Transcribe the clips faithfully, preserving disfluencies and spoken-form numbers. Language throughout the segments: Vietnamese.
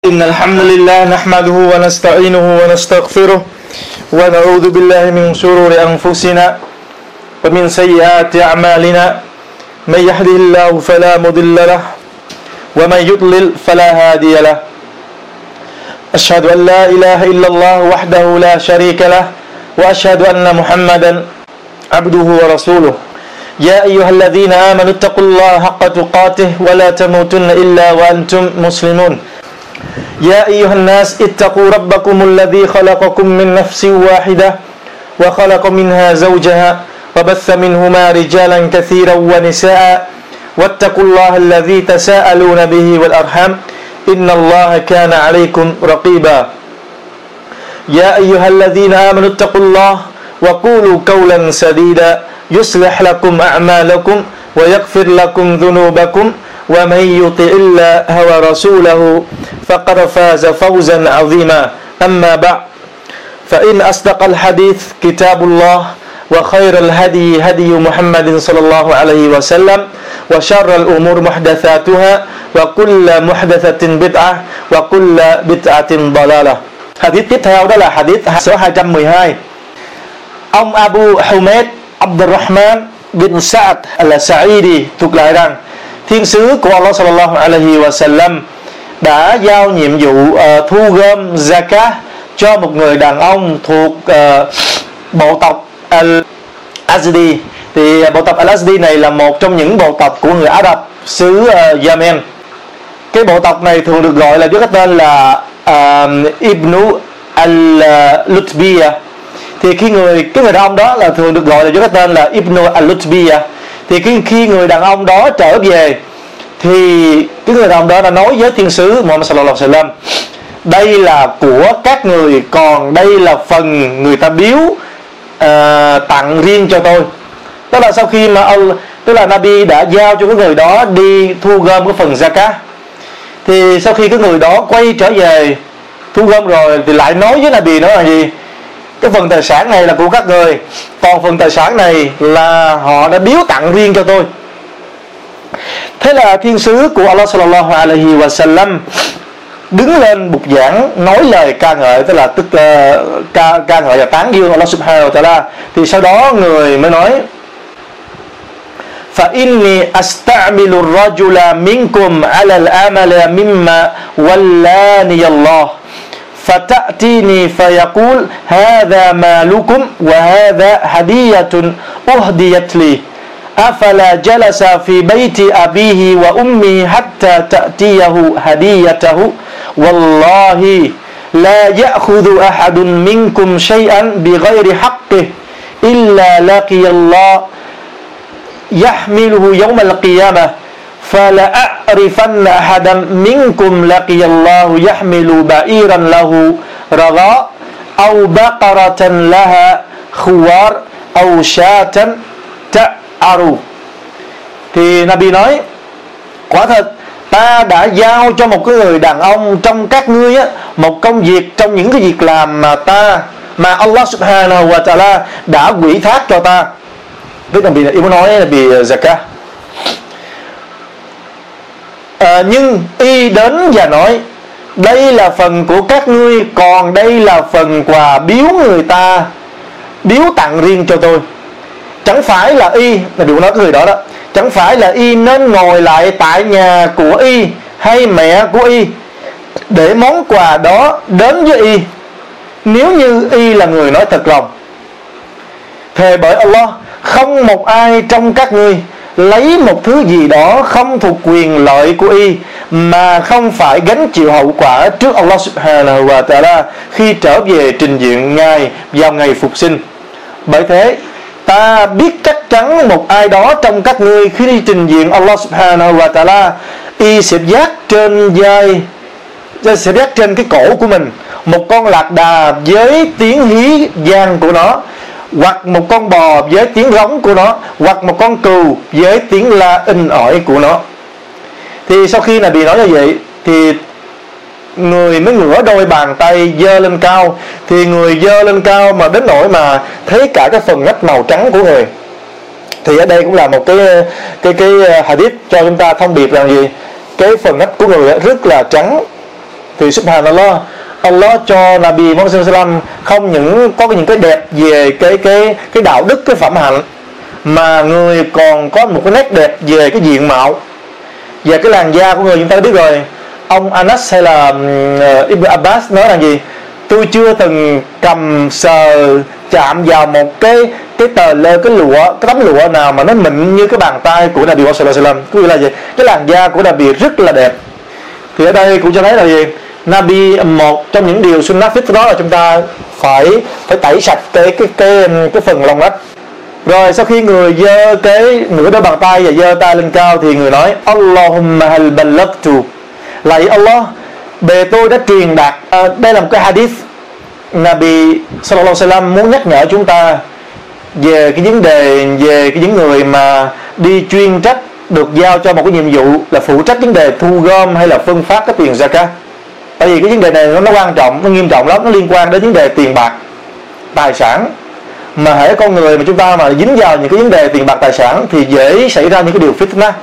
إن الحمد لله نحمده ونستعينه ونستغفره ونعوذ بالله من شرور أنفسنا ومن سيئات أعمالنا من يهده الله فلا مضل له ومن يضلل فلا هادي له أشهد أن لا إله إلا الله وحده لا شريك له وأشهد أن محمدا عبده ورسوله يا أيها الذين آمنوا اتقوا الله حق تقاته ولا تموتن إلا وأنتم مسلمون يا أيها الناس اتقوا ربكم الذي خلقكم من نفس واحدة وخلق منها زوجها وبث منهما رجالا كثيرا ونساء واتقوا الله الذي تساءلون به والأرحام إن الله كان عليكم رقيبا يا أيها الذين آمنوا اتقوا الله وقولوا قولا سديدا يصلح لكم أعمالكم ويغفر لكم ذنوبكم ومن يطع الله ورسوله فقد فاز فوزا عظيما أما بعد فإن أصدق الحديث كتاب الله وخير الهدي هدي محمد صلى الله عليه وسلم وشر الأمور محدثاتها وكل محدثة بدعة وكل بدعة ضلالة. Hadith tiếp theo đó là hadith số hai trăm mười hai. Ông Abu Humayd Abdurrahman bin Sa'd al-Sa'idi thuộc lại rằng thiên sứ của Allah sallallahu alaihi wasallam đã giao nhiệm vụ uh, thu gom zakat cho một người đàn ông thuộc uh, bộ tộc Al-Azdi. Thì bộ tộc Al-Azdi này là một trong những bộ tộc của người Ả Rập xứ uh, Yemen. Cái bộ tộc này thường được gọi là với cái tên là uh, Ibnu Al-Lutbiyah. Thì khi người cái người đàn ông đó là thường được gọi là với cái tên là Ibnu Al-Lutbiyah. Thì khi, khi người đàn ông đó trở về thì cái người đàn ông đó đã nói với thiên sứ Muhammad sallallahu alaihi wasallam: đây là của các người, còn đây là phần người ta biếu uh, tặng riêng cho tôi. Đó là sau khi mà ông, tức là Nabi đã giao cho cái người đó đi thu gom cái phần zakat. Thì sau khi cái người đó quay trở về thu gom rồi thì lại nói với Nabi nói là gì? Cái phần tài sản này là của các người, còn phần tài sản này là họ đã biếu tặng riêng cho tôi. Thế là thiên sứ của Allah sallallahu alaihi wasallam đứng lên bục giảng nói lời ca ngợi, tức là tức uh, ca ca ngợi và tán dương Allah subhanahu wa ta'ala. Thì sau đó người mới nói: fa inni asta'milu ar-rajula minkum 'ala al-amali mimma wallani Allah فتأتيني فيقول هذا مالكم وهذا هدية أهديت لي أفلا جلس في بيت أبيه وأمه حتى تأتيه هديته والله لا يأخذ أحد منكم شيئا بغير حقه إلا لقي الله يحمله يوم القيامة فلأعرفن أحدا منكم لقي الله يحمل بعيرا له رغاء أو بقرة لها خوار أو شاة تعرو. Thì Nabi nói: quả thật ta đã giao cho một cái người đàn ông trong các ngươi á, một công việc trong những cái việc làm mà ta mà Allah subhanahu wa ta'ala đã ủy thác cho ta. Tức là Nabi ý muốn nói là bị zakat. À, nhưng y đến và nói: đây là phần của các ngươi, còn đây là phần quà biếu người ta biếu tặng riêng cho tôi. Chẳng phải là y, là điều nói cái người đó đó, chẳng phải là y nên ngồi lại tại nhà của y hay mẹ của y để món quà đó đến với y, nếu như y là người nói thật lòng. Thề bởi Allah, không một ai trong các ngươi lấy một thứ gì đó không thuộc quyền lợi của y mà không phải gánh chịu hậu quả trước Allah subhanahu wa ta'ala khi trở về trình diện Ngài vào ngày phục sinh. Bởi thế ta biết chắc chắn một ai đó trong các ngươi khi đi trình diện Allah subhanahu wa ta'ala, y sẽ vác trên vai, sẽ vác trên cái cổ của mình một con lạc đà với tiếng hí vang của nó, hoặc một con bò với tiếng rống của nó, hoặc một con cừu với tiếng la in ỏi của nó. Thì sau khi Nabi nói như vậy thì người mới ngửa đôi bàn tay giơ lên cao. Thì người giơ lên cao mà đến nỗi mà thấy cả cái phần ngách màu trắng của người. Thì ở đây cũng là một cái cái cái hadith cho chúng ta thông điệp rằng gì? Cái phần ngách của người rất là trắng. Thì subhanallah, Allah cho Nabi Muhammad sallallahu alaihi wasallam không những có những cái đẹp về cái cái cái đạo đức, cái phẩm hạnh, mà người còn có một cái nét đẹp về cái diện mạo, về cái làn da của người. Chúng ta biết rồi, ông Anas hay là uh, Ibn Abbas nói là gì? Tôi chưa từng cầm sờ chạm vào một cái cái tờ lơ, cái lụa, cái tấm lụa nào mà nó mịn như cái bàn tay của Nabi sallallahu alaihi wasallam. Có nghĩa là gì? Cái làn da của Nabi rất là đẹp. Thì ở đây cũng cho thấy là gì? Nabi, một trong những điều sunnah fit đó là chúng ta phải phải tẩy sạch cái cái cái cái phần lông rách. Rồi sau khi người giơ cái nửa đôi bàn tay và giơ tay lên cao thì người nói Allahumma hal ballagtu, lạy Allah, bề tôi đã truyền đạt. À, đây là một cái hadith Nabi sallallahu alaihi wasallam muốn nhắc nhở chúng ta về cái vấn đề về cái những người mà đi chuyên trách, được giao cho một cái nhiệm vụ là phụ trách vấn đề thu gom hay là phân phát cái tiền zakat. Tại vì cái vấn đề này nó, nó quan trọng, nó nghiêm trọng lắm, nó liên quan đến vấn đề tiền bạc, tài sản. Mà hễ con người mà chúng ta mà dính vào những cái vấn đề tiền bạc tài sản thì dễ xảy ra những cái điều fitna.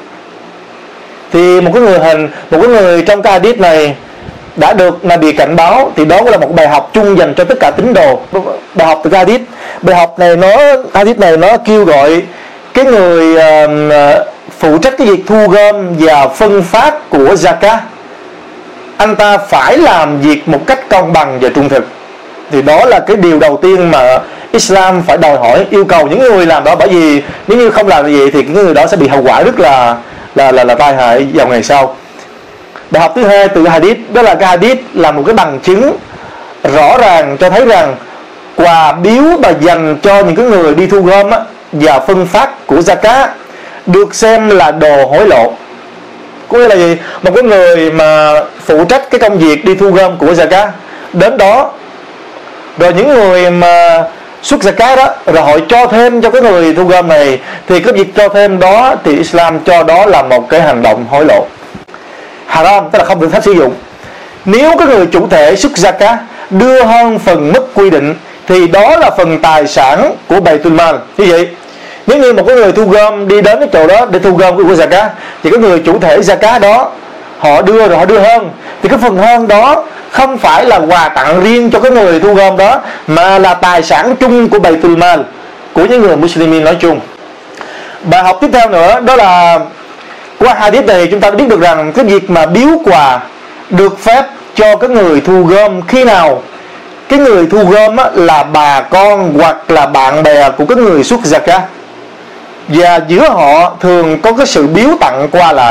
Thì một cái người hình, một cái người trong cái hadith này đã được Nabi cảnh báo, thì đó là một bài học chung dành cho tất cả tín đồ. Bài học từ cái hadith, bài học này nó hadith này nó kêu gọi cái người uh, phụ trách cái việc thu gom và phân phát của zakat, anh ta phải làm việc một cách công bằng và trung thực. Thì đó là cái điều đầu tiên mà Islam phải đòi hỏi, yêu cầu những người làm đó. Bởi vì nếu như không làm như vậy thì những người đó sẽ bị hậu quả rất là là là, là tai hại vào ngày sau. Bài học thứ hai từ hadith, đó là cái hadith là một cái bằng chứng rõ ràng cho thấy rằng quà biếu mà dành cho những cái người đi thu gom á, và phân phát của zakat được xem là đồ hối lộ. Có nghĩa là gì? Một cái người mà phụ trách cái công việc đi thu gom của zakat đến đó, rồi những người mà xuất zakat đó, rồi họ cho thêm cho cái người thu gom này, thì cái việc cho thêm đó thì Islam cho đó là một cái hành động hối lộ, haram, tức là không được phép sử dụng. Nếu cái người chủ thể xuất zakat đưa hơn phần mức quy định thì đó là phần tài sản của Baytul Mal. Như vậy, nếu như một cái người thu gom đi đến cái chỗ đó để thu gom của zakat, thì cái người chủ thể zakat đó họ đưa rồi họ đưa hơn, thì cái phần hơn đó không phải là quà tặng riêng cho cái người thu gom đó, mà là tài sản chung của Baytul Mal, của những người Muslimin nói chung. Bài học tiếp theo nữa đó là qua hadith này chúng ta biết được rằng cái việc mà biếu quà được phép cho cái người thu gom khi nào cái người thu gom á, là bà con hoặc là bạn bè của cái người xuất zakat, và giữa họ thường có cái sự biếu tặng qua lại,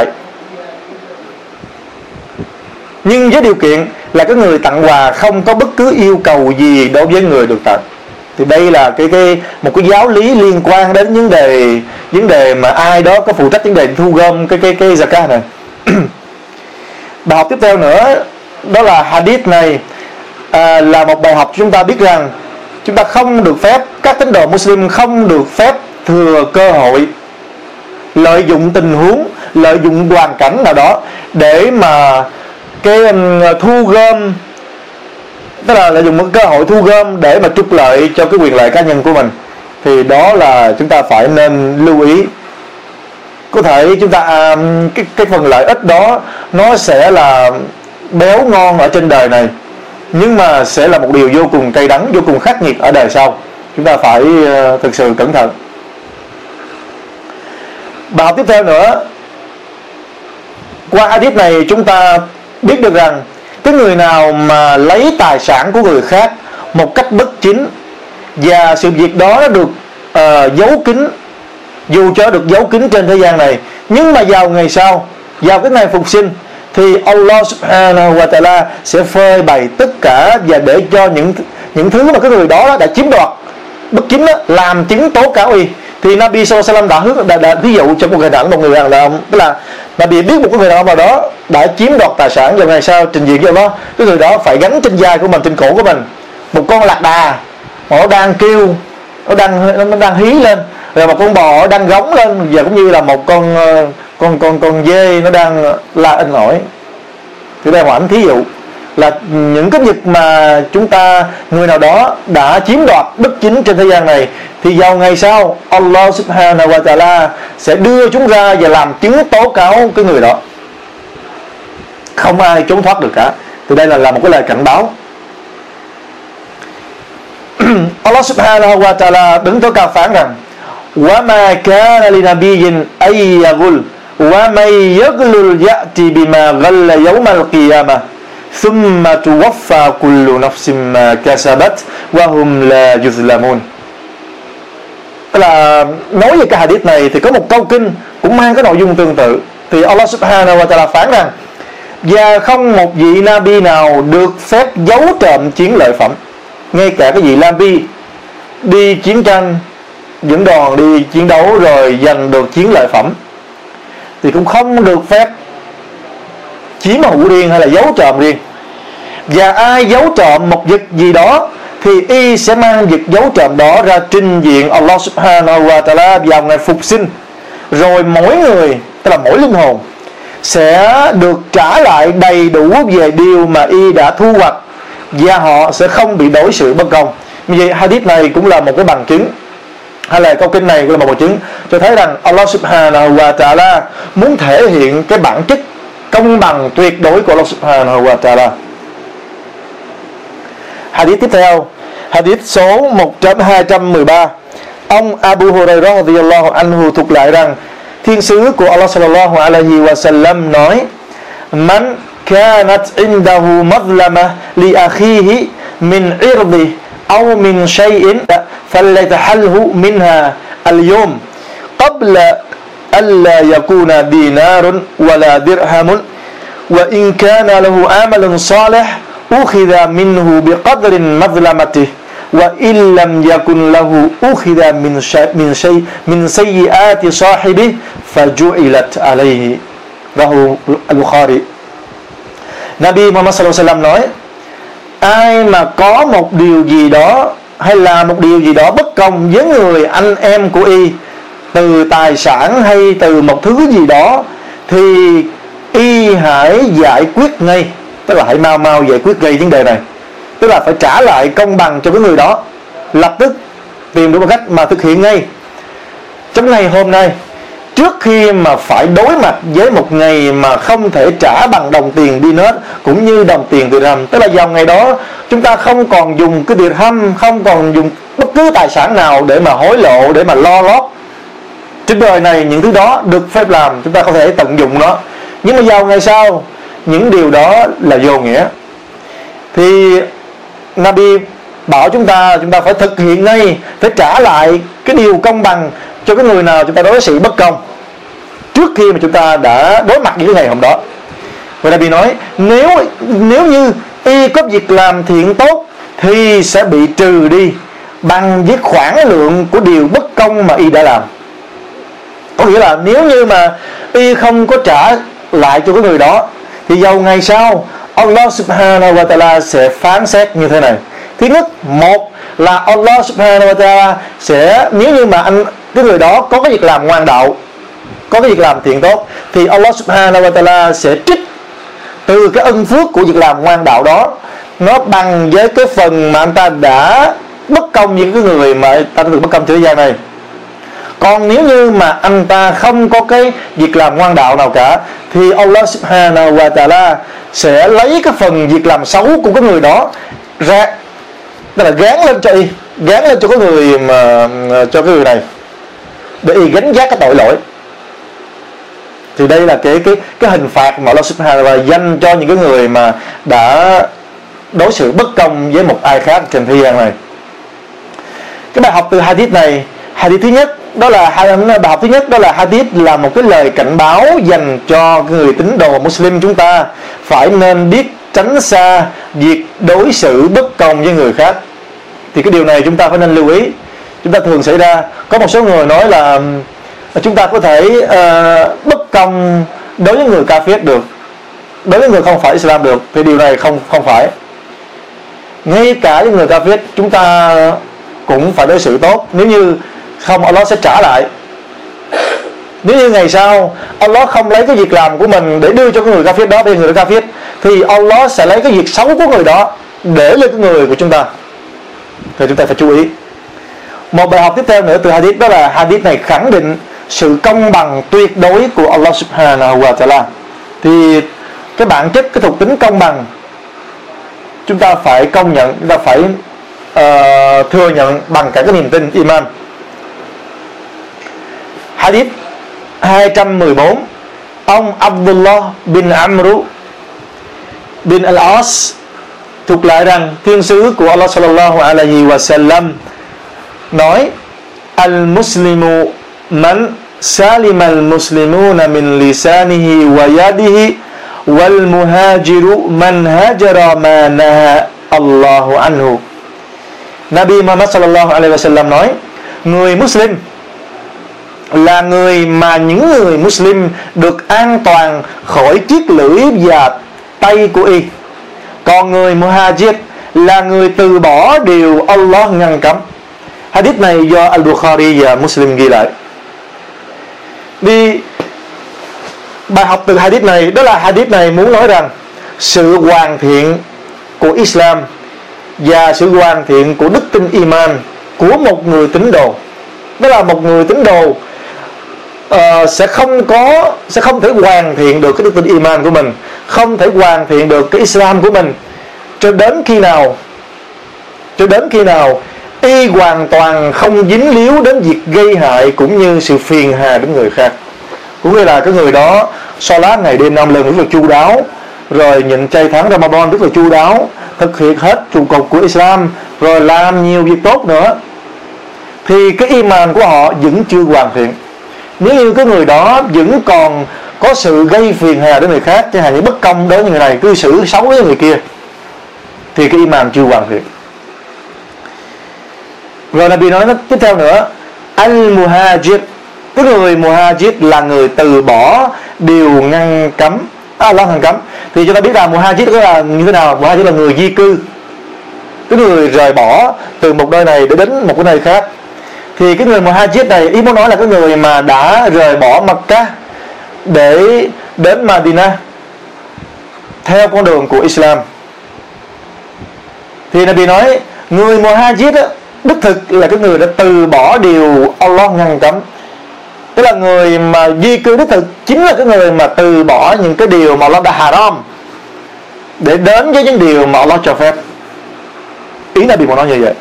nhưng với điều kiện là cái người tặng quà không có bất cứ yêu cầu gì đối với người được tặng. Thì đây là cái cái một cái giáo lý liên quan đến vấn đề vấn đề mà ai đó có phụ trách vấn đề thu gom cái cái cái zakat này. Bài học tiếp theo nữa đó là hadith này à, là một bài học chúng ta biết rằng chúng ta không được phép, các tín đồ Muslim không được phép thừa cơ hội, lợi dụng tình huống, lợi dụng hoàn cảnh nào đó để mà cái um, thu gom, tức là lợi dụng một cơ hội thu gom để mà trục lợi cho cái quyền lợi cá nhân của mình. Thì đó là chúng ta phải nên lưu ý. Có thể chúng ta um, cái cái phần lợi ích đó nó sẽ là béo ngon ở trên đời này, nhưng mà sẽ là một điều vô cùng cay đắng, vô cùng khắc nghiệt ở đời sau. Chúng ta phải uh, thực sự cẩn thận. Bài học tiếp theo nữa, qua hadith này chúng ta biết được rằng cái người nào mà lấy tài sản của người khác một cách bất chính, và sự việc đó nó được uh, giấu kín, dù cho được giấu kín trên thế gian này, nhưng mà vào ngày sau, vào cái ngày phục sinh, thì Allah subhanahu wa ta'ala sẽ phơi bày tất cả, và để cho những những thứ mà cái người đó đã chiếm đoạt bất chính đó, làm chứng tố cáo y. Thì Nabi sallallahu alaihi wasallam đã hướng đã, đã ví dụ cho một người đàn ông, một người đàn ông, tức là Nabi biết một người đàn ông nào đó đã chiếm đoạt tài sản, vào ngày sau trình diện cho nó, cái người đó phải gánh trên vai của mình, trên cổ của mình một con lạc đà, nó đang kêu, nó đang nó đang hí lên, rồi một con bò đang góng lên, và cũng như là một con con con con dê nó đang la inh ỏi. Thì đây là một ảnh thí dụ là những cái việc mà chúng ta, người nào đó đã chiếm đoạt bất chính trên thế gian này, thì vào ngày sau Allah subhanahu wa ta'ala sẽ đưa chúng ra và làm chứng tố cáo cái người đó. Không ai trốn thoát được cả. Thì đây là, là một cái lời cảnh báo. Allah subhanahu wa ta'ala đứng tối cao phán rằng: وَمَا كَانَ لِنَبِيٍّ أَن يَغُلَّ وَمَن يَغْلُلْ يَأْتِ بِمَا غَلَّ يَوْمَ الْقِيَامَةِ ثُمَّ تُوَفَّى كُلُّ نَفْسٍ مَا كَسَبَتْ وَهُمْ لَا يُظْلَمُونَ. Tức là nói về cái hadith này thì có một câu kinh cũng mang cái nội dung tương tự. Thì Allah subhanahu wa ta'ala phán rằng: và không một vị Nabi nào được phép giấu trộm chiến lợi phẩm. Ngay cả cái vị Nabi đi chiến tranh, dẫn đoàn đi chiến đấu rồi giành được chiến lợi phẩm thì cũng không được phép chiếm hữu riêng hay là giấu trộm riêng. Và ai giấu trộm một vật gì đó thì y sẽ mang vật giấu trộm đó ra trình diện Allah subhanahu wa ta'ala vào ngày phục sinh. Rồi mỗi người, tức là mỗi linh hồn, sẽ được trả lại đầy đủ về điều mà y đã thu hoạch, và họ sẽ không bị đối xử bất công. Như vậy hadith này cũng là một cái bằng chứng, hay là câu kinh này cũng là một bằng chứng cho thấy rằng Allah subhanahu wa ta'ala muốn thể hiện cái bản chất công bằng tuyệt đối của Allah subhanahu wa ta'ala. Hadith tiếp theo, hadith số hai trăm mười ba. Ông Abu Hurairah radhiyallahu anhu thuật lại rằng thiên sứ của Allah sallallahu alaihi wa sallam nói: Man kanat indahu madlama li akhihi min irdi aw min shay'in falyatahalhu minha al-yawm qabla alla yakuna dinarun wala dirhamun wa in kana lahu amalun salih ukhidha minhu biqadri madlamatihi wa in lam yakun lahu ukhidha min shay min shay min sayyiati sahibi faju'ilat alayhi. Rahu al-Bukhari. Nabi Muhammad sallallahu alaihi wasallam nói: ai mà có một điều gì đó hay là một điều gì đó bất công với người anh em của y, từ tài sản hay từ một thứ gì đó, thì y hãy giải quyết ngay, tức là hãy mau mau giải quyết ngay vấn đề này, tức là phải trả lại công bằng cho cái người đó, lập tức tìm được một cách mà thực hiện ngay trong ngày hôm nay, trước khi mà phải đối mặt với một ngày mà không thể trả bằng đồng tiền dinar cũng như đồng tiền dirham. Tức là vào ngày đó chúng ta không còn dùng cái dirham, không còn dùng bất cứ tài sản nào để mà hối lộ, để mà lo lót. Trên đời này những thứ đó được phép làm, chúng ta có thể tận dụng nó, nhưng mà vào ngày sau những điều đó là vô nghĩa. Thì Nabi bảo chúng ta chúng ta phải thực hiện ngay, phải trả lại cái điều công bằng cho cái người nào chúng ta đối xử bất công trước khi mà chúng ta đã đối mặt với cái ngày hôm đó. Và Nabi nói nếu nếu như y có việc làm thiện tốt thì sẽ bị trừ đi bằng với khoản lượng của điều bất công mà y đã làm. Có nghĩa là nếu như mà y không có trả lại cho cái người đó thì vào ngày sau Allah subhanahu wa ta'ala sẽ phán xét như thế này. Thứ nhất, một là Allah subhanahu wa ta'ala sẽ, nếu như mà anh cái người đó có cái việc làm ngoan đạo, có cái việc làm thiện tốt, thì Allah subhanahu wa ta'ala sẽ trích từ cái ân phước của việc làm ngoan đạo đó, nó bằng với cái phần mà anh ta đã bất công với cái người mà anh ta được bất công trên thế gian này. Còn nếu như mà anh ta không có cái việc làm ngoan đạo nào cả thì Allah subhanahu wa ta'ala sẽ lấy cái phần việc làm xấu của cái người đó ra, tức là gán lên cho y, gán lên cho cái người mà cho cái người này để y gánh vác cái tội lỗi. Thì đây là cái cái cái hình phạt mà Allah subhanahu wa ta'ala dành cho những cái người mà đã đối xử bất công với một ai khác trên thế gian này. Cái bài học từ hadith này, hadith thứ nhất đó là bài học thứ nhất đó là hadith là một cái lời cảnh báo dành cho người tín đồ Muslim chúng ta phải nên biết tránh xa việc đối xử bất công với người khác. Thì cái điều này chúng ta phải nên lưu ý. Chúng ta thường xảy ra có một số người nói là chúng ta có thể uh, bất công đối với người kafir được, đối với người không phải Islam được, thì điều này không không phải. Ngay cả với người kafir chúng ta cũng phải đối xử tốt, nếu như không Allah sẽ trả lại. Nếu như ngày sau Allah không lấy cái việc làm của mình để đưa cho cái người kafir đó, để người đó kafir, thì Allah sẽ lấy cái việc xấu của người đó để lên cái người của chúng ta. Thì chúng ta phải chú ý. Một bài học tiếp theo nữa từ hadith đó là hadith này khẳng định sự công bằng tuyệt đối của Allah subhanahu wa ta'ala. Thì cái bản chất, cái thuộc tính công bằng chúng ta phải công nhận, chúng ta phải uh, thừa nhận bằng cả cái niềm tin iman. Hadith hai trăm mười bốn, ông Abdullah bin Amr bin al-As thuộc lại rằng thiên sứ của Allah sallallahu alaihi wasallam nói: al-muslimu man salima al-muslimuna min lisanihi wa yadihi wal muhajiru man hajara ma naha Allahu anhu. Nabi Muhammad sallallahu alaihi wasallam nói: người Muslim là người mà những người Muslim được an toàn khỏi chiếc lưỡi và tay của y. Còn người Muhajir là người từ bỏ điều Allah ngăn cấm. Hadith này do Al-Bukhari và Muslim ghi lại. Đi bài học từ hadith này, đó là hadith này muốn nói rằng sự hoàn thiện của Islam và sự hoàn thiện của đức tin iman của một người tín đồ, đó là một người tín đồ uh, sẽ không có sẽ không thể hoàn thiện được cái đức tin iman của mình, không thể hoàn thiện được cái Islam của mình cho đến khi nào cho đến khi nào y hoàn toàn không dính líu đến việc gây hại cũng như sự phiền hà đến người khác. Cũng như là cái người đó salat ngày đêm năm lần rất là chu đáo, rồi nhịn chay tháng Ramadan rất là chu đáo, thực hiện hết trụ cột của Islam, rồi làm nhiều việc tốt nữa, thì cái iman của họ vẫn chưa hoàn thiện. Nếu như cái người đó vẫn còn có sự gây phiền hà đến người khác, chẳng hạn như bất công đối với người này, cư xử xấu với người kia, thì cái iman chưa hoàn thiện. Rồi Nabi nói tiếp theo nữa: al-muhajir, cái người muhajir là người từ bỏ điều ngăn cấm, à, Allah ngăn cấm. Thì chúng ta biết là muhajir là như thế nào? Muhajir là người di cư, cái người rời bỏ từ một nơi này để đến một cái nơi khác. Thì cái người muhajir này, ý muốn nói là cái người mà đã rời bỏ Makkah để đến Madinah theo con đường của Islam. Thì Nabi nói người muhajir á, đích thực là cái người đã từ bỏ điều Allah ngăn cấm. Tức là người mà di cư đích thực chính là cái người mà từ bỏ những cái điều mà Allah đã haram để đến với những điều mà Allah cho phép. Ý Nabi muốn nói như vậy.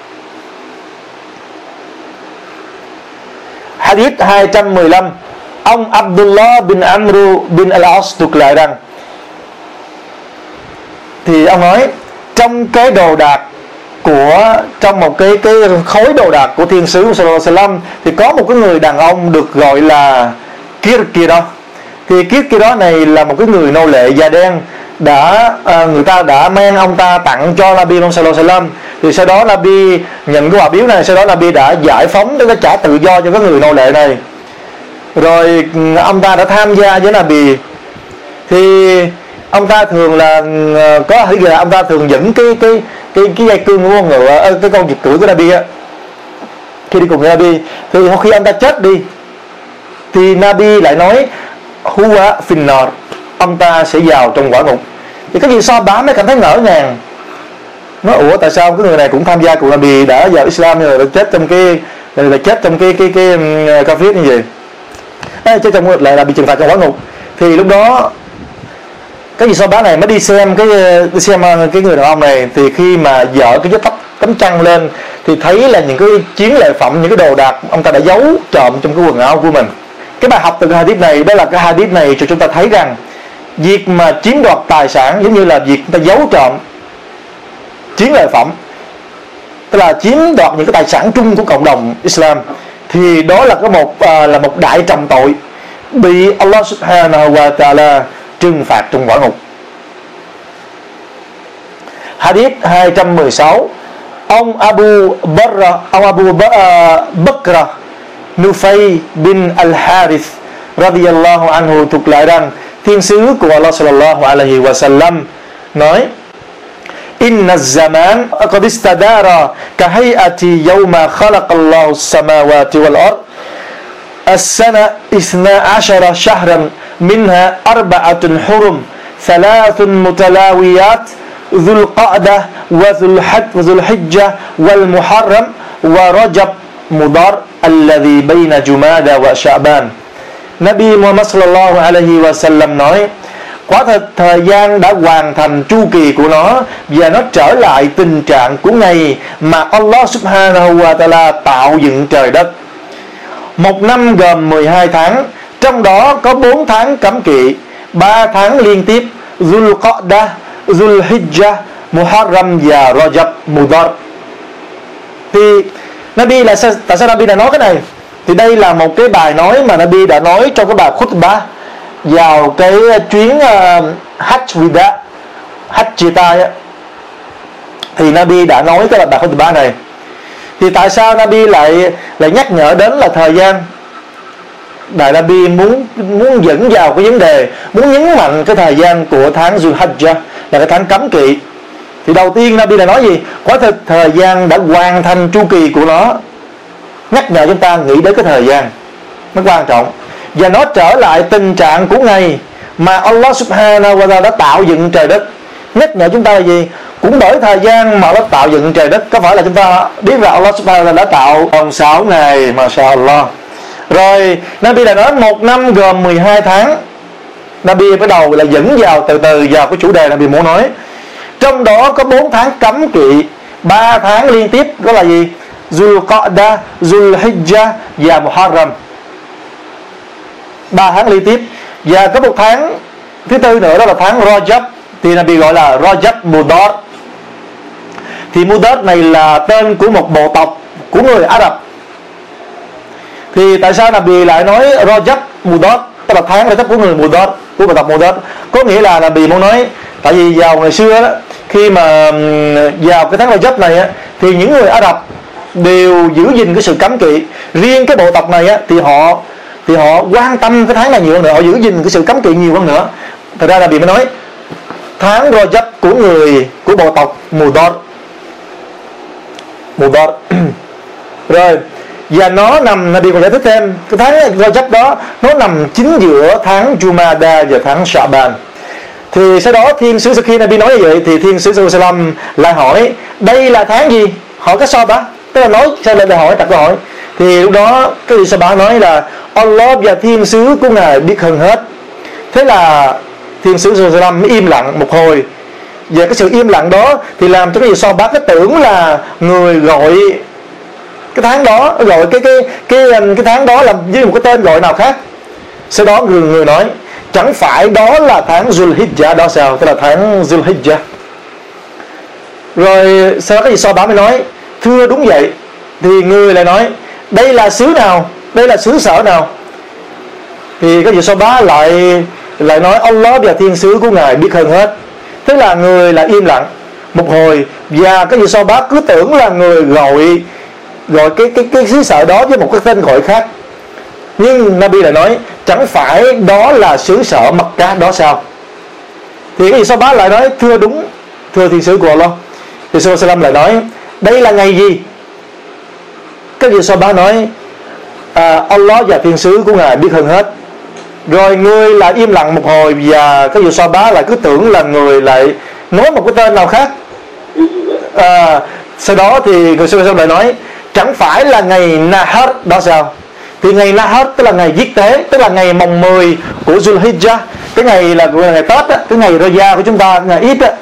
Hadith hai trăm mười lăm, ông Abdullah bin Amr bin al-As thuộc lại rằng, thì ông nói trong cái đồ đạc của trong một cái cái khối đồ đạc của thiên sứ sallallahu alaihi wasallam thì có một cái người đàn ông được gọi là Kirkira. Thì Kirkira này là một cái người nô lệ da đen, đã à, người ta đã mang ông ta tặng cho Nabi sallallahu alaihi wasallam. Thì sau đó Nabi nhận cái quà biếu này, sau đó Nabi đã giải phóng, đã trả tự do cho cái người nô lệ này. Rồi ông ta đã tham gia với Nabi. Thì ông ta thường là có thể là ông ta thường dẫn cái cái cái cái dây cương của con ngựa, cái con vịt cưỡi của Nabi á, khi đi cùng với Nabi. Thì khi ông ta chết đi thì Nabi lại nói huwa finnar, ông ta sẽ vào trong quả ngục. Thì cái gì so bám mới cảm thấy ngỡ ngàng, nói ủa tại sao cái người này cũng tham gia cùng Nabi, đã vào Islam nhưng mà chết trong cái là chết trong cái cái cái, cái kafir như vậy, à, chết trong lại là bị trừng phạt trong quả ngục. Thì lúc đó cái gì sau bá này mới đi xem cái đi xem cái người đàn ông này. Thì khi mà dở cái tấm tấm chăn lên thì thấy là những cái chiến lợi phẩm, những cái đồ đạc ông ta đã giấu trộm trong cái quần áo của mình. Cái bài học từ cái hadith này, đó là cái hadith này cho chúng ta thấy rằng việc mà chiếm đoạt tài sản giống như là việc người ta giấu trộm chiến lợi phẩm, tức là chiếm đoạt những cái tài sản chung của cộng đồng Islam, thì đó là có một à, là một đại trọng tội bị Allah subhanahu wa ta'ala trừng phạt trong quả ngục. Hadith hai trăm mười sáu, ông Abu Barra, ông Abu Bakr Nufay bin al-Harith radiyallahu anhu thuộc lại rằng thiên sứ của Allah sallallahu alaihi wasallam nói: Inna zaman qad istadara ka hay'ati yawma khalaqa Allahu as-samawati wal ard as-sana اثنا عشر شهرا منها أربعة حرم ثلاث متلاويات ذو القعدة وذو الحجة والمحرم ورجب مضر الذي بين جمادى وشعبان. Nabi Muhammad sallallahu alaihi wasallam nói Quả thật thời gian đã hoàn thành chu kỳ của nó, và nó trở lại tình trạng của ngày mà Allah subhanahu wa ta'ala tạo dựng trời đất. Một năm gồm mười hai tháng, trong đó có bốn tháng cấm kỵ, ba tháng liên tiếp: Zulqa'dah, Zulhijjah, Muharram và Rajab Mudar. Thì Nabi là sao, tại sao Nabi đã nói cái này? Thì đây là một cái bài nói mà Nabi đã nói trong cái bài khutbah vào cái chuyến uh, Hajj Wida, Hajj chia tay á. Thì Nabi đã nói cái bài khutbah này. Thì tại sao Nabi lại lại nhắc nhở đến là thời gian? Đại Nabi muốn muốn dẫn vào cái vấn đề, muốn nhấn mạnh cái thời gian của tháng Zulhijjah là cái tháng cấm kỵ. Thì đầu tiên Nabi đã nói gì? Quả thực thời gian đã hoàn thành chu kỳ của nó, nhắc nhở chúng ta nghĩ đến cái thời gian nó quan trọng, và nó trở lại tình trạng của ngày mà Allah subhanahu wa ta'ala đã tạo dựng trời đất. Nhắc nhở chúng ta là gì? Cũng bởi thời gian mà nó tạo dựng trời đất. Có phải là chúng ta biết rằng Allah subhanahu wa ta'ala đã tạo vòng sáu ngày, mashallah. Rồi Nabi đã nói một năm gồm mười hai tháng. Nabi bắt đầu là dẫn vào từ từ vào cái chủ đề Nabi muốn nói. Trong đó có bốn tháng cấm kỵ, ba tháng liên tiếp, đó là gì? Zulqa'dah, Zulhijjah và Muharram. Ba tháng liên tiếp. Và có một tháng thứ tư nữa, đó là tháng Rajab, thì Nabi gọi là Rajab Mudar. Thì Mudar này là tên của một bộ tộc của người Ả Rập. Thì tại sao Nabi lại nói Rajab Mudar, tức là tháng lễ Tết của người Mudar, của bộ tộc Mudar? Có nghĩa là Nabi muốn nói, tại vì vào ngày xưa đó, khi mà vào cái tháng Rajab này á, thì những người Ả Rập đều giữ gìn cái sự cấm kỵ. Riêng cái bộ tộc này á, thì họ thì họ quan tâm cái tháng này nhiều hơn nữa, họ giữ gìn cái sự cấm kỵ nhiều hơn nữa. Thật ra là Nabi mới nói tháng Rajab của người của bộ tộc Mudar. Mudar. Rồi, và nó nằm, Nabi còn giải thích thêm, cái tháng Rajab đó nó nằm chính giữa tháng Jumada và tháng Sha'ban. Thì sau đó thiên sứ, sau khi Nabi nói như vậy thì thiên sứ sallallahu alaihi wasallam lại hỏi đây là tháng gì? Hỏi cái so bá, tức là nói sao lại hỏi, đặt câu hỏi. Thì lúc đó cái vị so bá nói là Allah và thiên sứ của ngài biết hơn hết. Thế là thiên sứ sallallahu alaihi wasallam mới im lặng một hồi. Và cái sự im lặng đó thì làm cho cái vị so bá cái tưởng là người gọi cái tháng đó, gọi cái cái cái cái tháng đó là với một cái tên gọi nào khác. Sau đó người người nói chẳng phải đó là tháng Zulhijjah đó sao? Tức là tháng Zulhijjah. Rồi sau đó cái gì so bá mới nói thưa đúng vậy. Thì người lại nói đây là xứ nào? Đây là xứ sở nào? Thì cái gì so bá lại lại nói Allah và thiên sứ của ngài biết hơn hết. Thế là người lại im lặng một hồi, và cái gì so bá cứ tưởng là người gọi gọi cái cái cái xứ sở đó với một cái tên gọi khác. Nhưng Nabi lại nói chẳng phải đó là xứ sở Mecca đó sao? Thì cái gì so bá lại nói thưa đúng, thưa thiên sứ của Allah. Thì sallallahu alaihi wasallam lại nói đây là ngày gì? Cái gì so bá nói à, Allah và thiên sứ của ngài biết hơn hết. Rồi người lại im lặng một hồi, và cái gì so bá lại cứ tưởng là người lại nói một cái tên nào khác. À, sau đó thì người sallallahu alaihi wasallam lại nói chẳng phải là ngày Nahar đó sao? Thì ngày Nahar tức là ngày giết tế, tức là ngày mồng mười của Zulhijjah. Cái ngày là ngày Tết á, cái ngày Raya của chúng ta, ngày Eid á,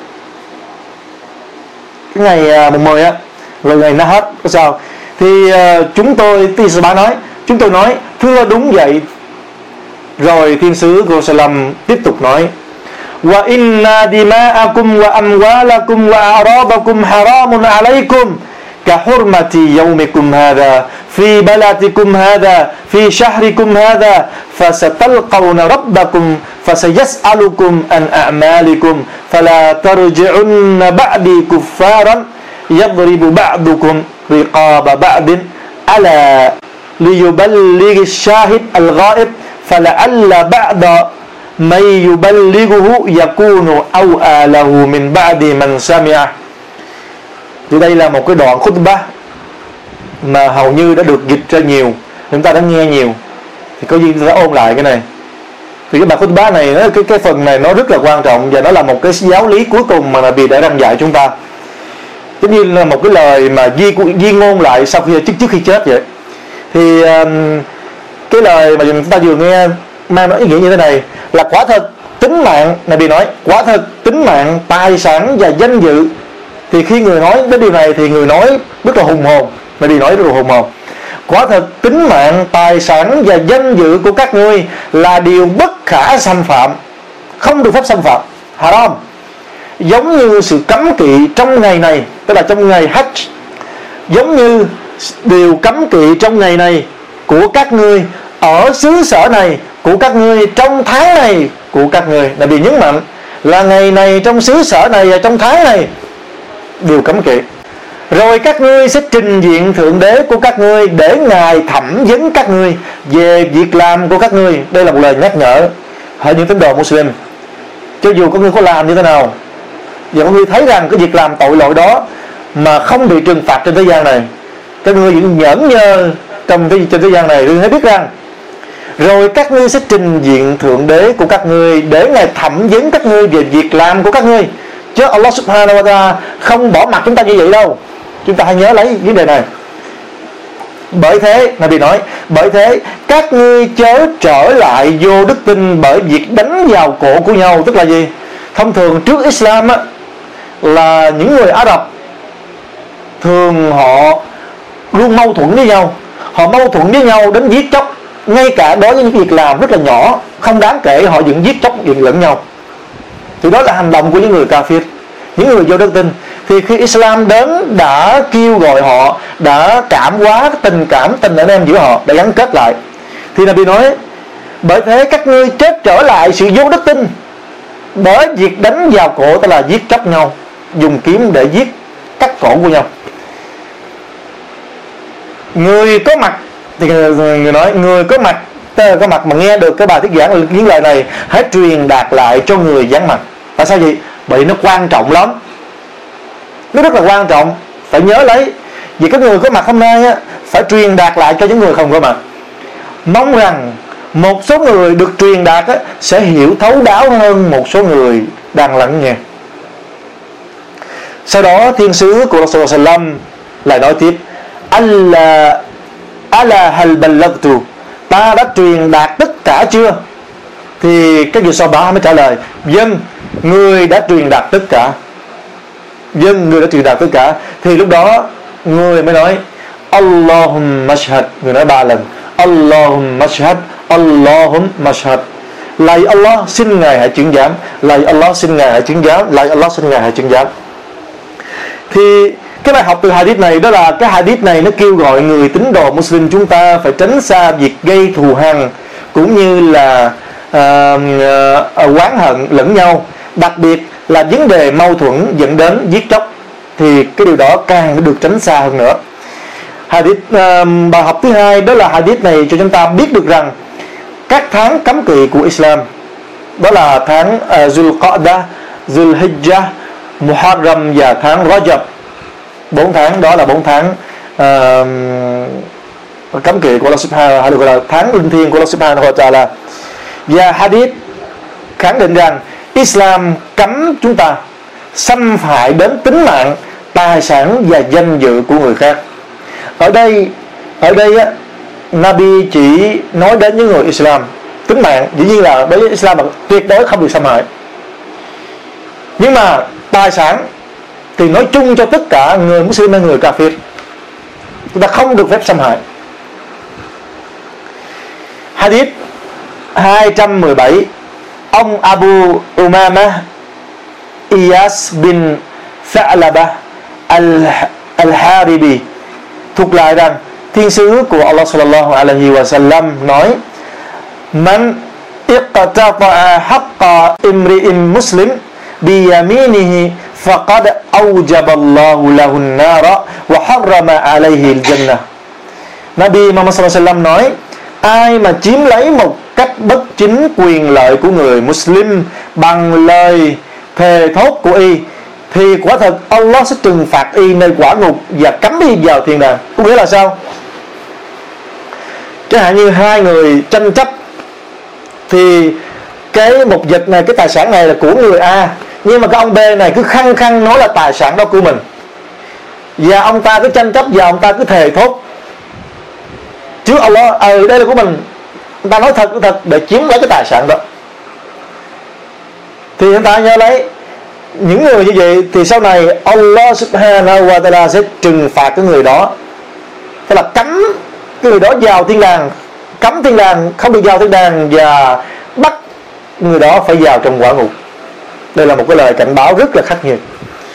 cái ngày mồng mười á, rồi ngày Nahar có sao? Thì uh, chúng tôi, thì sư bá nói, chúng tôi nói thưa đúng vậy. Rồi thiên sứ của Salam tiếp tục nói wa inna dima'akum wa amwalakum wa a'radakum haramun alaykum ka hurmati yawmikum hadha fi baladikum hadha fi shahrikum hadha fasatalqawna rabbakum fasayas'alukum an a'malikum fala tarji'unna ba'di kuffaran yadribu ba'dukum riqaba ba'din ala liyuballighi ash-shahid al-ghaib fala'alla ba'da may yuballighuhu yakunu aw'a lahu min ba'di man sami'a. Thì đây là một cái đoạn khutbah mà hầu như đã được dịch ra nhiều, chúng ta đã nghe nhiều, thì có gì chúng ta ôn lại cái này. Thì cái bài khutbah này, cái cái phần này nó rất là quan trọng, và nó là một cái giáo lý cuối cùng mà Nabi đã răn dạy chúng ta. Giống như là một cái lời mà ghi ghi ngôn lại sau khi trước trước khi chết vậy. Thì um, cái lời mà chúng ta vừa nghe mang nó ý nghĩa như thế này là quả thật tính mạng, Nabi nói, quả thật tính mạng, tài sản và danh dự. Thì khi người nói đến điều này thì người nói rất là hùng hồn. Nabi nói rất là hùng hồn. Quả thật tính mạng, tài sản và danh dự của các ngươi là điều bất khả xâm phạm, không được phép xâm phạm, haram. Giống như sự cấm kỵ trong ngày này, tức là trong ngày Hajj, giống như điều cấm kỵ trong ngày này của các ngươi, ở xứ sở này của các ngươi, trong tháng này của các ngươi. Là bị nhấn mạnh là ngày này, trong xứ sở này và trong tháng này đều cấm kỵ. Rồi các ngươi sẽ trình diện Thượng Đế của các ngươi để Ngài thẩm vấn các ngươi về việc làm của các ngươi. Đây là một lời nhắc nhở hỏi những tín đồ Muslim. Cho dù các ngươi có làm như thế nào, và các ngươi thấy rằng cái việc làm tội lỗi đó mà không bị trừng phạt trên thế gian này, các ngươi vẫn nhẫn nhơ trong cái trên thế gian này, ngươi hãy biết rằng rồi các ngươi sẽ trình diện Thượng Đế của các ngươi để Ngài thẩm vấn các ngươi về việc làm của các ngươi. Chứ Allah Subhanahu wa ta'ala không bỏ mặt chúng ta như vậy đâu. Chúng ta hãy nhớ lấy vấn đề này. Bởi thế, Nabi nói, bởi thế các ngươi chớ trở lại vô đức tin bởi việc đánh vào cổ của nhau. Tức là gì? Thông thường trước Islam á, là những người Ả Rập thường họ luôn mâu thuẫn với nhau. Họ mâu thuẫn với nhau đến giết chóc. Ngay cả đối với những việc làm rất là nhỏ, không đáng kể, họ vẫn giết chóc lẫn nhau. Thì đó là hành động của những người kafir, những người vô đức tin. Thì khi Islam đến đã kêu gọi họ, đã cảm hóa tình cảm, tình anh em giữa họ, đã gắn kết lại. Thì Nabi nói, bởi thế các ngươi chết trở lại sự vô đức tin bởi việc đánh vào cổ, tức là giết chóc nhau, dùng kiếm để giết cắt cổ của nhau. Người có mặt thì người nói, người có mặt có mặt mà nghe được cái bài thuyết giảng những lời này, hãy truyền đạt lại cho người vắng mặt. Tại sao vậy? Bởi nó quan trọng lắm, nó rất là quan trọng, phải nhớ lấy. Vì các người có mặt hôm nay á, phải truyền đạt lại cho những người không có mặt. Mong rằng một số người được truyền đạt á, sẽ hiểu thấu đáo hơn một số người đang lắng nghe. Sau đó thiên sứ của Rasulullah sallallahu alaihi wasallam lại nói tiếp, Alla Ala hal ballagtu, ta đã truyền đạt tất cả chưa? Thì cái người sau đó mới trả lời, vâng, người đã truyền đạt tất cả. Vâng, người đã truyền đạt tất cả. Thì lúc đó người mới nói, Allahumma shahad. Người nói ba lần, Allahumma shahad, Allahumma shahad. Lạy Allah, xin Ngài hãy chứng giám. Lạy Allah, xin Ngài hãy chứng giám. Lạy Allah, xin Ngài hãy chứng giám. Thì cái bài học từ hadith này, đó là cái hadith này nó kêu gọi người tín đồ Muslim chúng ta phải tránh xa việc gây thù hằn, cũng như là uh, uh, oán hận lẫn nhau, đặc biệt là vấn đề mâu thuẫn dẫn đến giết chóc. Thì cái điều đó càng được tránh xa hơn nữa. Hadith uh, bài học thứ hai, đó là hadith này cho chúng ta biết được rằng các tháng cấm kỵ của Islam, đó là tháng uh, Zulqa'dah, Zulhijjah, Muharram và tháng Rajab. Bốn tháng đó là bốn tháng uh, cấm kỵ của Allah Subhanahu, hay được gọi là tháng linh thiêng của Allah Subhanahu wa ta'ala. Và hadith khẳng định rằng Islam cấm chúng ta xâm hại đến tính mạng, tài sản và danh dự của người khác. Ở đây ở đây á, Nabi chỉ nói đến những người Islam. Tính mạng dĩ nhiên là đối với Islam là tuyệt đối không được xâm hại, nhưng mà tài sản thì nói chung cho tất cả người Muslim hay người Kafir, chúng ta không được phép xâm hại. Hadith hai trăm mười bảy, ông Abu Umama Iyas bin Tha'laba Al-Haribi thuộc lại rằng thiên sứ của Allah sallallahu alaihi wa sallam nói, Man iqtata'a haqqa imri'in muslim bi yaminihi faqad awjaballahu lahu an-nara wa harrama alayhi al-jannah. Nabi Muhammad sallallahu alaihi wasallam nói, ai mà chiếm lấy một cách bất chính quyền lợi của người Muslim bằng lời thề thốt của y, thì quả thật Allah sẽ trừng phạt y nơi quả ngục và cấm y vào thiên đàng. Có nghĩa là sao? Chẳng hạn như hai người tranh chấp, thì cái một vật này, cái tài sản này là của người A, nhưng mà cái ông B này cứ khăng khăng nói là tài sản đó của mình, và ông ta cứ tranh chấp và ông ta cứ thề thốt trước Allah, ờ đây là của mình, ông ta nói thật thật để chiếm lấy cái tài sản đó. Thì chúng ta nhớ lấy, những người như vậy thì sau này Allah subhanahu wa ta'ala sẽ trừng phạt cái người đó, tức là cấm cái người đó vào thiên đàng, cấm thiên đàng, không được vào thiên đàng, và bắt người đó phải vào trong quả ngục. Đây là một cái lời cảnh báo rất là khắc nghiệt.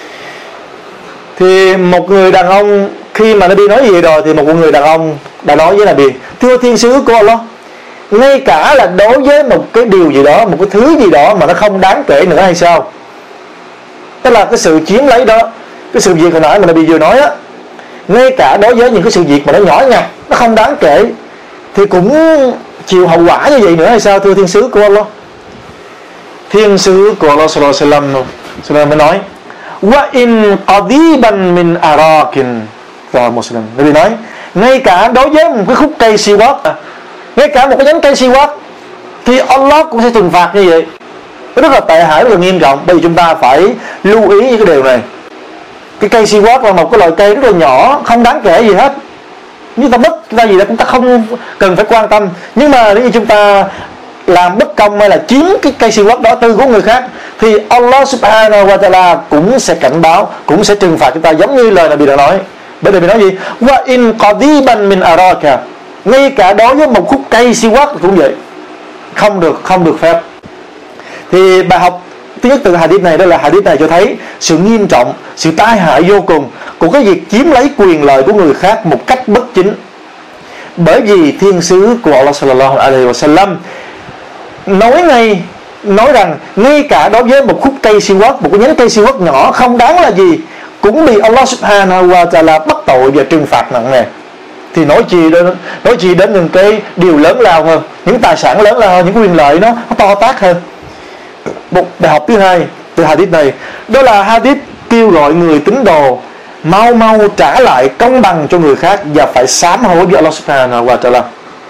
Thì một người đàn ông, khi mà Nabi nói gì rồi thì một người đàn ông đã nói với Nabi: thưa thiên sứ của Allah, ngay cả là đối với một cái điều gì đó, một cái thứ gì đó mà nó không đáng kể nữa hay sao? Tức là cái sự chiếm lấy đó, cái sự việc hồi nãy mà Nabi vừa nói á, ngay cả đối với những cái sự việc mà nó nhỏ nhặt, nó không đáng kể, thì cũng chịu hậu quả như vậy nữa hay sao, thưa thiên sứ của Allah? Thiên sứ của Allah sallallahu alaihi wasallam mới nói: wa in qadiban min arakin. Và Muslim Nabi nói, ngay cả đối với một cái khúc cây siwak, ngay cả một cái nhánh cây siwak, thì Allah cũng sẽ trừng phạt như vậy. Rất là tệ hại, rất là nghiêm trọng. Bởi vì chúng ta phải lưu ý những cái điều này. Cái cây siwak là một cái loại cây rất là nhỏ, không đáng kể gì hết. Chúng ta mất ra gì đó chúng ta không cần phải quan tâm. Nhưng mà nếu như chúng ta làm bất công hay là chiếm cái cây siwak đó từ của người khác, thì Allah subhanahu wa ta'ala cũng sẽ cảnh báo, cũng sẽ trừng phạt chúng ta, giống như lời Nabi đã nói. Bởi vì nói gì? Wa in qadiban min araka. Ngay cả đối với một khúc cây siwak cũng vậy, không được, không được phép. Thì bài học thứ nhất từ hadith này, đó là hadith này cho thấy sự nghiêm trọng, sự tai hại vô cùng của cái việc chiếm lấy quyền lợi của người khác một cách bất chính. Bởi vì thiên sứ của Allah sallallahu alaihi wasallam nói ngay, nói rằng ngay cả đối với một khúc cây siwak, một cái nhánh cây siwak nhỏ không đáng là gì, cũng bị Allah subhanahu wa ta'ala bắt tội và trừng phạt nặng nề. Thì nói chi đến, nói chi đến những cái điều lớn lao hơn, những tài sản lớn lao hơn, những quyền lợi nó, nó to tát hơn. Một bài học thứ hai từ hadith này, đó là hadith kêu gọi người tín đồ mau mau trả lại công bằng cho người khác và phải sám hối với Allah subhanahu wa ta'ala.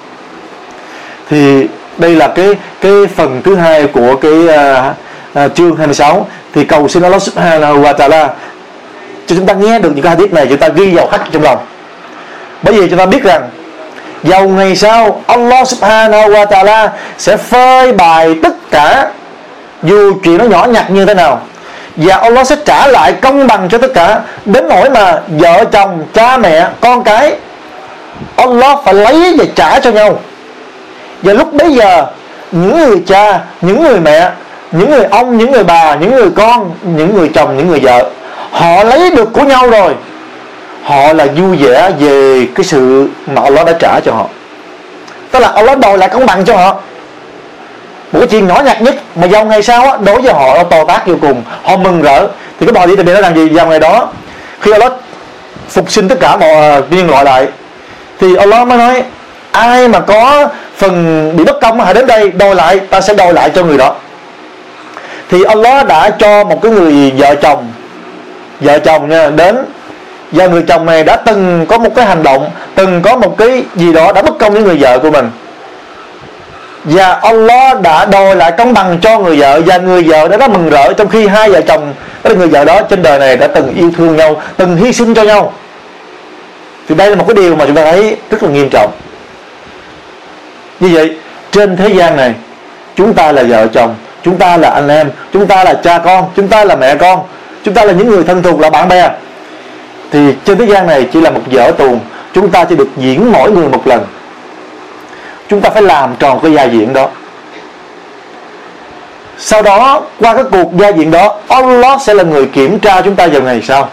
Thì đây là cái cái phần thứ hai của cái uh, uh, chương hai mươi sáu. Thì cầu xin Allah subhanahu wa ta'ala cho chúng ta nghe được những cái hadith này, chúng ta ghi vào khắc trong lòng. Bởi vì chúng ta biết rằng dầu ngày sau Allah subhanahu wa ta'ala sẽ phơi bày tất cả, dù chuyện nó nhỏ nhặt như thế nào, và Allah sẽ trả lại công bằng cho tất cả, đến nỗi mà vợ chồng, cha mẹ, con cái, Allah phải lấy và trả cho nhau. Và lúc bấy giờ, những người cha, những người mẹ, những người ông, những người bà, những người con, những người chồng, những người vợ, họ lấy được của nhau rồi, họ là vui vẻ về cái sự mà Allah đã trả cho họ. Tức là Allah đòi lại công bằng cho họ. Một cái chuyện nhỏ nhặt nhất mà vào ngày sau á, đối với họ nó to tát vô cùng, họ mừng rỡ. Thì cái bài đi nó rằng gì? Vào ngày đó, khi Allah phục sinh tất cả mọi nhân loại lại, thì Allah mới nói: ai mà có phần bị bất công hãy đến đây đòi lại, ta sẽ đòi lại cho người đó. Thì Allah đã cho một cái người vợ chồng, vợ chồng nha, đến, và người chồng này đã từng có một cái hành động, từng có một cái gì đó đã bất công với người vợ của mình, và Allah đã đòi lại công bằng cho người vợ, và người vợ đã rất mừng rỡ, trong khi hai vợ chồng, tức là người vợ đó trên đời này đã từng yêu thương nhau, từng hy sinh cho nhau. Thì đây là một cái điều mà chúng ta thấy rất là nghiêm trọng. Như vậy trên thế gian này, chúng ta là vợ chồng, chúng ta là anh em, chúng ta là cha con, chúng ta là mẹ con, chúng ta là những người thân thuộc, là bạn bè. Thì trên thế gian này chỉ là một vở tuồng, chúng ta chỉ được diễn mỗi người một lần. Chúng ta phải làm tròn cái vai diễn đó. Sau đó qua cái cuộc vai diễn đó, Allah sẽ là người kiểm tra chúng ta vào ngày sau,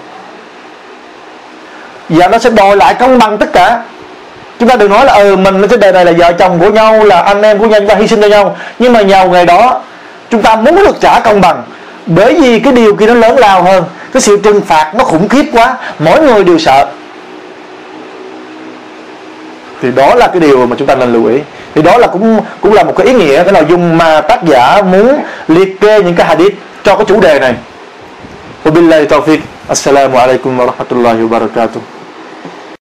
và nó sẽ đòi lại công bằng tất cả. Chúng ta đừng nói là ừ mình trên đời này là vợ chồng của nhau, là anh em của nhau, chúng ta hy sinh cho nhau, nhưng mà vào ngày đó chúng ta muốn được trả công bằng, bởi vì cái điều kia nó lớn lao hơn, cái sự trừng phạt nó khủng khiếp quá, mỗi người đều sợ. Thì đó là cái điều mà chúng ta nên lưu ý. Thì đó là cũng cũng là một cái ý nghĩa, cái nội dung mà tác giả muốn liệt kê những cái hadith cho cái chủ đề này. Wabillahi tawfiq. Assalamu alaikum wa rahmatullahi wa barakatuh.